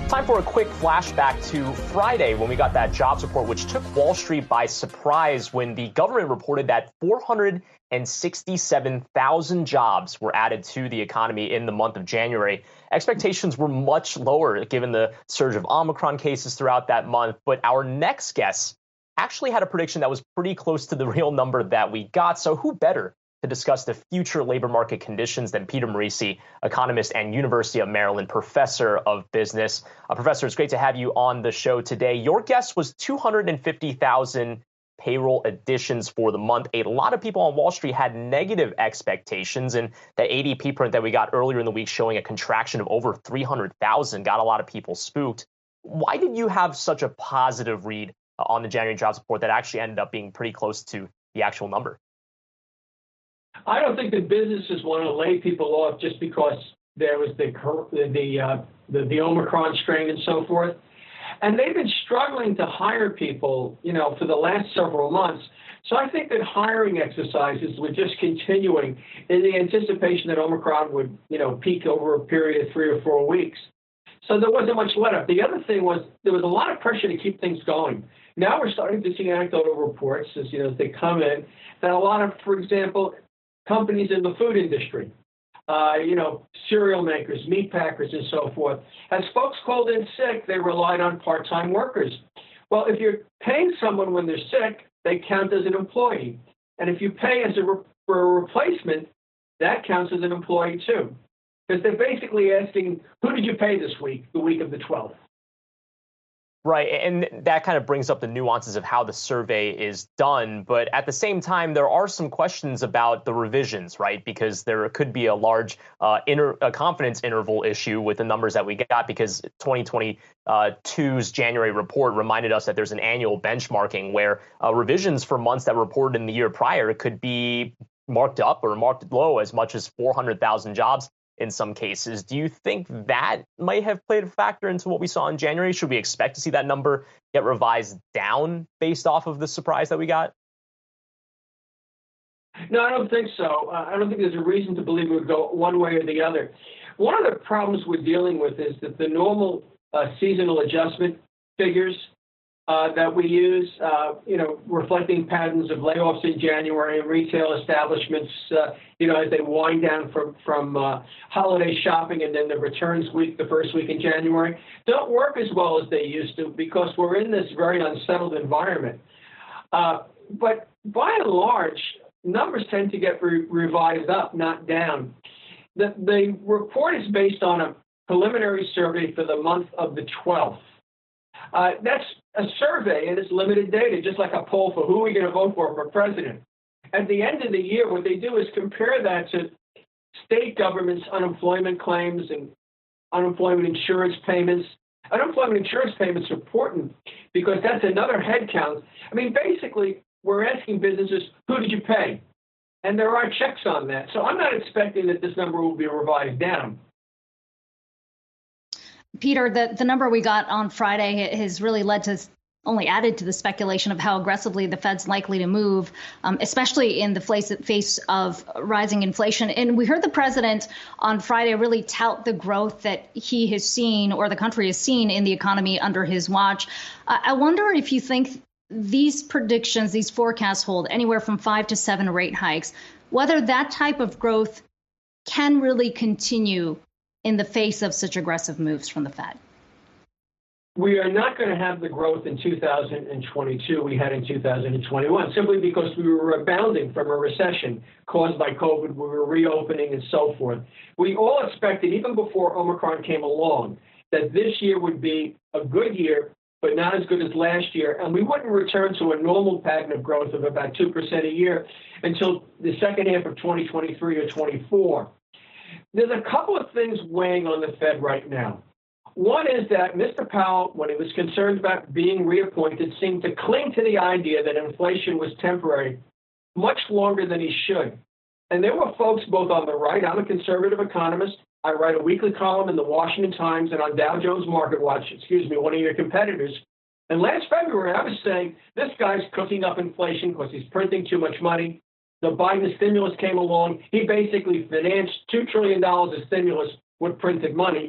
Time for a quick flashback to Friday when we got that jobs report, which took Wall Street by surprise when the government reported that 467,000 jobs were added to the economy in the month of January. Expectations were much lower given the surge of Omicron cases throughout that month. But our next guest actually had a prediction that was pretty close to the real number that we got. So who better to discuss the future labor market conditions than Peter Morici, economist and University of Maryland professor of business. Professor, it's great to have you on the show today. Your guess was 250,000 payroll additions for the month. A lot of people on Wall Street had negative expectations, and that ADP print that we got earlier in the week showing a contraction of over 300,000 got a lot of people spooked. Why did you have such a positive read on the January jobs report that actually ended up being pretty close to the actual number? I don't think that businesses want to lay people off just because there was the Omicron strain and so forth. And they've been struggling to hire people, for the last several months. So I think that hiring exercises were just continuing in the anticipation that Omicron would, peak over a period of 3 or 4 weeks. So there wasn't much let up. The other thing was there was a lot of pressure to keep things going. Now we're starting to see anecdotal reports as they come in that a lot of, for example, companies in the food industry, cereal makers, meat packers, and so forth. As folks called in sick, they relied on part-time workers. Well, if you're paying someone when they're sick, they count as an employee. And if you pay for a replacement, that counts as an employee too. Because they're basically asking, who did you pay this week, the week of the 12th? Right. And that kind of brings up the nuances of how the survey is done. But at the same time, there are some questions about the revisions, right? Because there could be a large confidence interval issue with the numbers that we got, because 2022's January report reminded us that there's an annual benchmarking where revisions for months that were reported in the year prior could be marked up or marked low as much as 400,000 jobs. In some cases. Do you think that might have played a factor into what we saw in January? Should we expect to see that number get revised down based off of the surprise that we got? No, I don't think so. I don't think there's a reason to believe it would go one way or the other. One of the problems we're dealing with is that the normal seasonal adjustment figures that we use, reflecting patterns of layoffs in January and retail establishments, as they wind down from holiday shopping and then the returns week, the first week in January, don't work as well as they used to because we're in this very unsettled environment. But by and large, numbers tend to get revised up, not down. The report is based on a preliminary survey for the month of the 12th. That's a survey and it's limited data, just like a poll for who are we going to vote for president. At the end of the year, what they do is compare that to state governments' unemployment claims and unemployment insurance payments. Unemployment insurance payments are important because that's another head count. I mean, basically, we're asking businesses, who did you pay? And there are checks on that. So I'm not expecting that this number will be revised down. Peter, the number we got on Friday has really only added to the speculation of how aggressively the Fed's likely to move, especially in the face of rising inflation. And we heard the president on Friday really tout the growth that he has seen or the country has seen in the economy under his watch. I wonder if you think these predictions, these forecasts hold anywhere from 5 to 7 rate hikes, whether that type of growth can really continue in the face of such aggressive moves from the Fed. We are not going to have the growth in 2022 we had in 2021, simply because we were rebounding from a recession caused by COVID. We were reopening and so forth. We all expected, even before Omicron came along, that this year would be a good year, but not as good as last year. And we wouldn't return to a normal pattern of growth of about 2% a year until the second half of 2023 or 24. There's a couple of things weighing on the Fed right now. One is that Mr. Powell, when he was concerned about being reappointed, seemed to cling to the idea that inflation was temporary much longer than he should. And there were folks both on the right. I'm a conservative economist. I write a weekly column in the Washington Times and on Dow Jones Market Watch, one of your competitors. And last February, I was saying, this guy's cooking up inflation because he's printing too much money. The Biden stimulus came along. He basically financed $2 trillion of stimulus with printed money.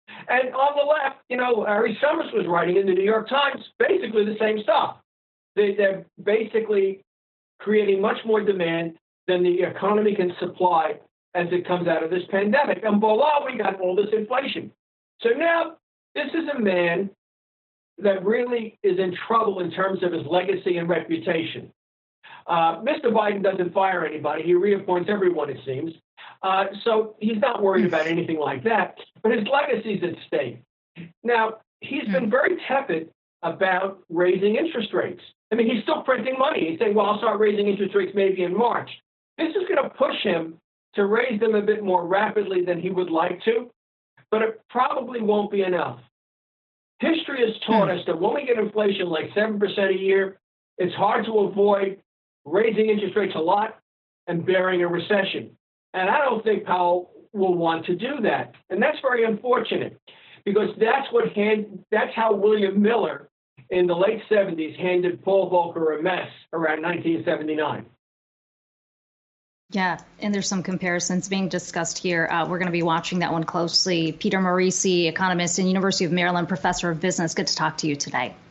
And on the left, Harry Summers was writing in the New York Times basically the same stuff. They're basically creating much more demand than the economy can supply as it comes out of this pandemic. And voila, we got all this inflation. So now this is a man that really is in trouble in terms of his legacy and reputation. Mr. Biden doesn't fire anybody. He reappoints everyone, it seems. So he's not worried about anything like that. But his legacy's at stake. Now, he's been very tepid about raising interest rates. I mean, he's still printing money. He's saying, well, I'll start raising interest rates maybe in March. This is going to push him to raise them a bit more rapidly than he would like to, but it probably won't be enough. History has taught us that when we get inflation like 7% a year, it's hard to avoid raising interest rates a lot and bearing a recession. And I don't think Powell will want to do that. And that's very unfortunate because that's how William Miller in the late 70s handed Paul Volcker a mess around 1979. Yeah, and there's some comparisons being discussed here. We're going to be watching that one closely. Peter Morici, economist and University of Maryland professor of business. Good to talk to you today.